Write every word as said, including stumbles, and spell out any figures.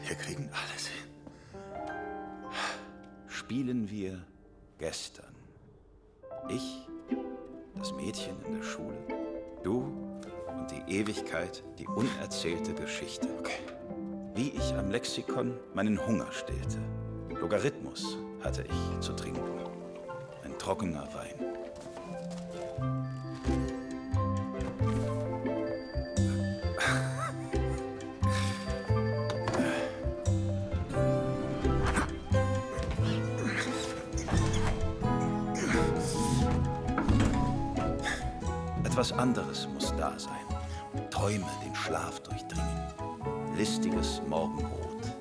Wir kriegen alles hin. Spielen wir gestern. Ich, das Mädchen in der Schule, du und die Ewigkeit, die unerzählte Geschichte. Okay. Wie ich am Lexikon meinen Hunger stillte. Logarithmus hatte ich zu trinken. Ein trockener Wein. Etwas anderes muss da sein. Träume den Schlaf durchdringen. Listiges Morgenrot.